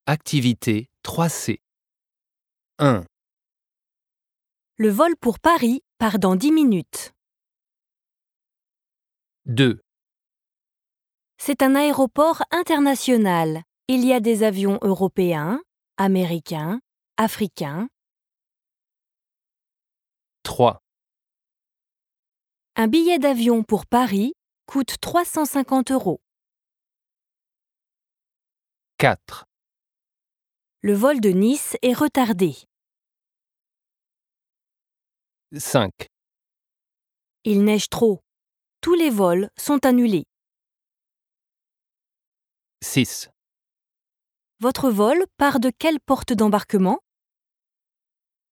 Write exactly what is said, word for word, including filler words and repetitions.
Activité trois C. un. Le vol pour Paris part dans dix minutes. deux. C'est un aéroport international. Il y a des avions européens, américains, africains. trois. Un billet d'avion pour Paris coûte trois cent cinquante euros. quatre. Le vol de Nice est retardé. cinq. Il neige trop. Tous les vols sont annulés. six. Votre vol part de quelle porte d'embarquement ?